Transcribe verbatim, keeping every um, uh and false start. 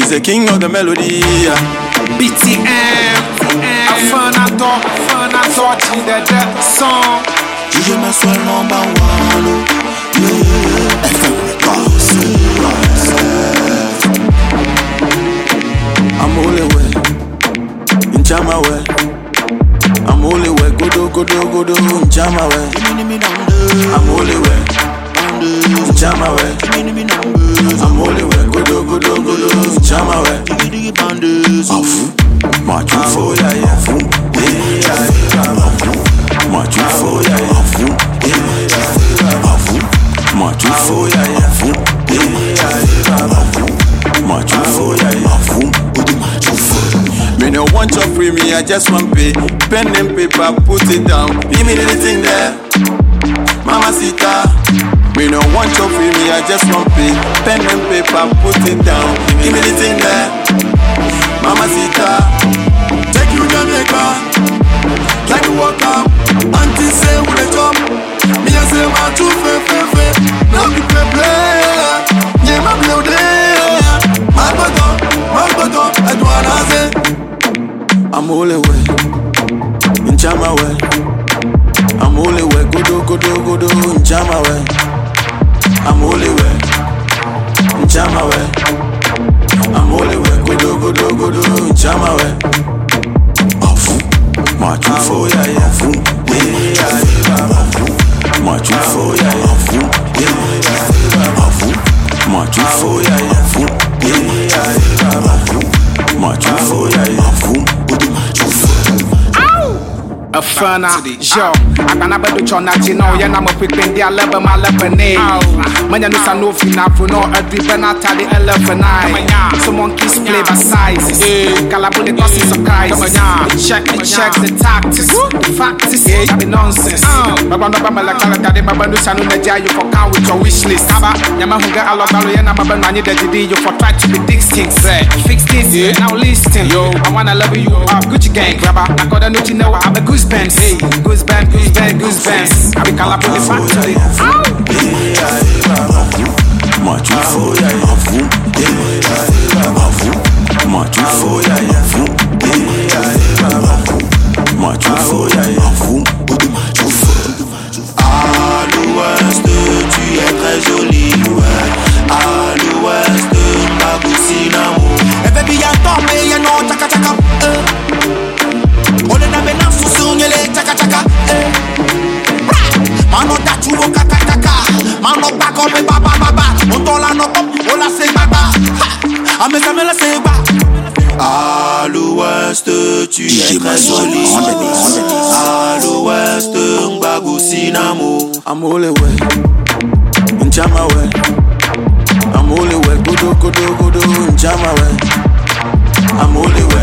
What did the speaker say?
He's the king of the melody. B T M, a fun I thought, fun I thought you that that song. Je me sois number one. I'm only way, in Jama way. I'm only way, go do, go do, go do, in Jama way. I'm only way, in Jama way. I'm only way, go do, go do, go do, in Jama way. Afu, machu fo ya ya, afu, machu fo ya ya, afu, afu, machu fo ya ya, afu, machu fo ya ya, afu. Me no want your free me, I just want pay. Pen and paper, put it down. Give me the thing there, Mama Sita. Me no want your free me, I just want pay. Pen and paper, put it down. Give me the thing there, Mama Sita. Take you Jamaica, like you walk up. Auntie say with a job. Me I say my two fe fe fe. Now you play play. Yeah, my blood there. My button, my button. I do wanna say. I'm only way, in Jama way. I'm only way, go do, go do, go do, in Jama way. I'm only way, in Jama way. I'm only way, go do, go do, go do, in Jama way. Afu, machu fo ya ya, afu, afu, machu fo ya ya, afu, afu, machu fo ya ya, afu, afu, machu fo ya ya, afu. A fun yo, I can never do chona chino, yeah, I'm a quick bend, I love my lemonade. Man, you know, I know if you not for no, a drip and I tell the elephant eye. Some monkeys play by size. Calabuli tosses a guys. Check the checks, the tactics, the facts, the nonsense. My one of my like Calada, my bandus, and the jar you for count with your wish list. Kaba, Yamahuga, Alabariana, my banana, that you for try to be things. Fix this, now listen. Yo, I wanna love you, uh, Gucci gang, grabber. I got a note, you know, I'm a goose band. Hey, goose band, goose band, goose band. I be Calabuli factory. Machu fo ya ya, afu, afu, machu fo ya ya, afu, machu fo ya ya, afu, machu fo. À l'ouest, tu es très jolie, ouais. À l'ouest, Babusinamo. Eh baby, y'a tombé, y'a non, tchaka tchaka. On est dans mes nafs, sous les tchaka tchaka. Mano tatu o kaka kaka, mano bako me baba baba. On tola no pop, on la se baba. Ah mais ça me la se ba. À l'ouest tu es très jolie. À l'ouest Babusinamo. I'm only way, in Jama way. I'm only way, go do go do go do in Jama way. I'm only way.